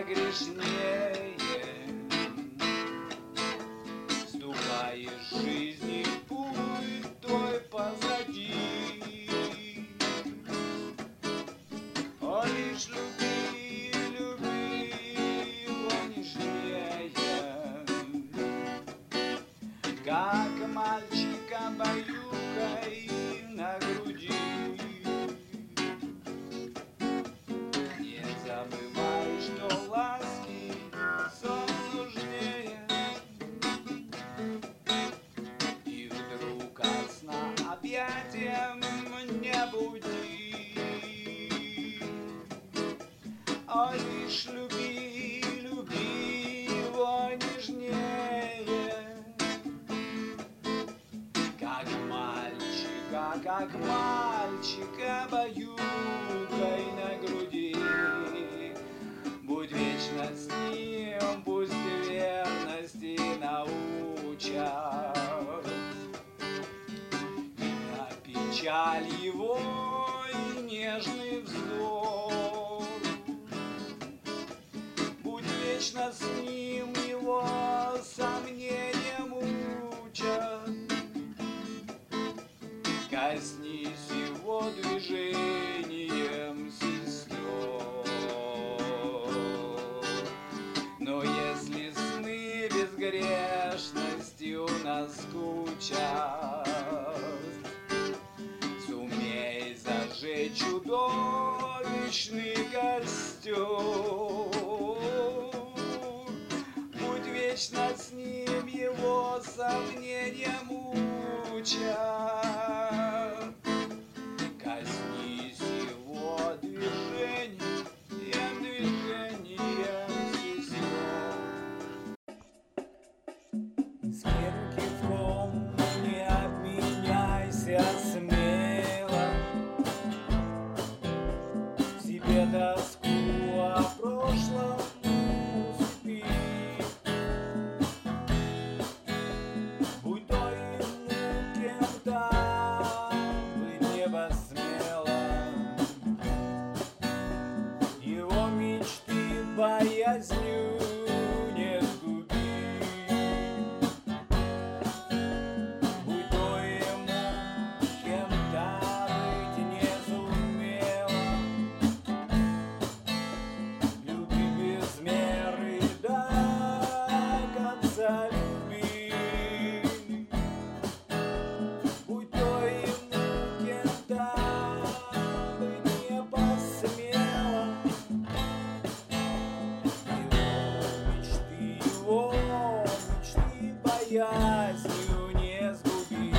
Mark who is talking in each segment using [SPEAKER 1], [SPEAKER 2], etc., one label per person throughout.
[SPEAKER 1] грешнее. Ступаешь жизни путь твой позади, о, лишь люби, люби его нежнее, как мальчика баюкай на груди. Не забывай, что ласки сон нужнее, и вдруг от сна объятием не буди. А лишь люби, люби его нежнее, как мальчика баюкай на груди. Будь вечно с ним, пусть верности научат. На печаль его и нежный вздор. Будь вечно с ним, его сомнения мучат. Коснись его движением, сестер. Но если сны безгрешностью наскучат, сумей зажечь чудовищный костер. Будь вечно с ним, его сомнения мучат. Коснись его движением сестер. С кем кивком не обменяйся смело, в себе тоску о прошлом успи. Будь то ему кем-то быть не посмело, его мечты боязнью не сгуби. Будь то ему кем-то быть не сумела, люби без меры до конца, люби. Будь то ему кем-то быть не посмела, его мечты боязнью не сгуби.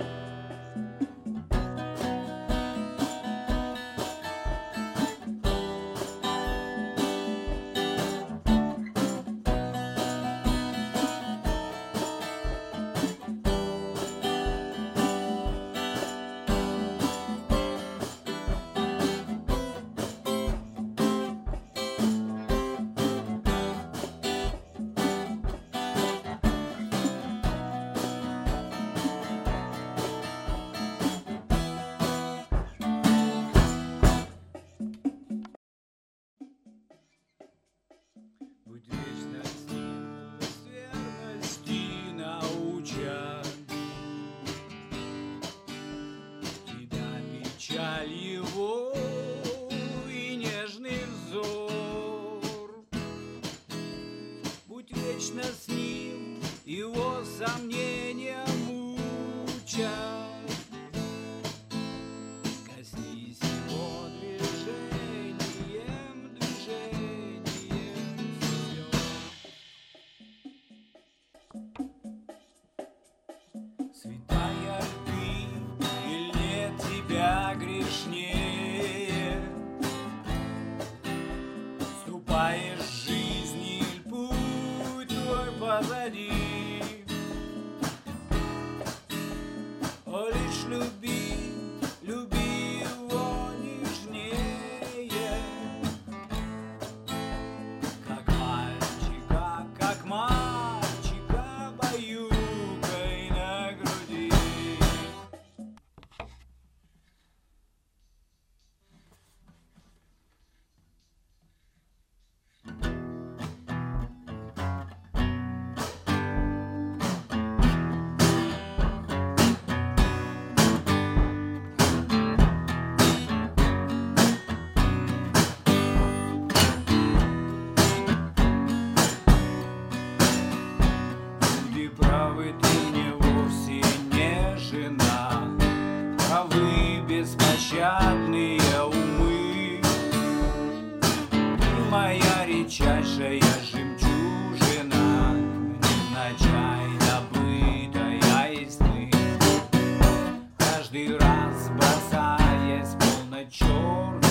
[SPEAKER 1] Будь вечно с ним, пусть верности научат. Тебя печаль его и нежный взор. Будь вечно с ним, его сомнения мучат. Коснись его движением святая ты, или нет тебя грешнее. жадные умы. Ты моя редчайшая жемчужина, невзначай добытая из сны. Каждый раз бросаясь в полночерный